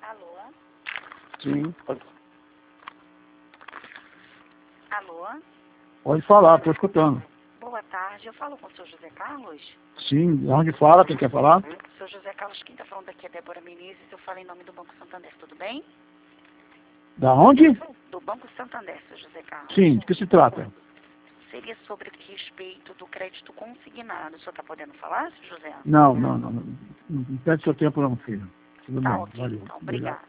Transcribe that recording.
Alô? Sim. Alô? Pode falar, estou escutando. Boa tarde, eu falo com o senhor José Carlos? Sim, de onde fala? Quem quer falar? O senhor José Carlos, quem está falando aqui é Débora Menezes, eu falo em nome do Banco Santander, tudo bem? Da onde? Do Banco Santander, senhor José Carlos. Sim, de que se trata? Seria sobre respeito do crédito consignado. O senhor está podendo falar, senhor José? Não. Não perde seu tempo não, filho. Tudo Tá bem, ok, valeu. então, Obrigado. obrigada.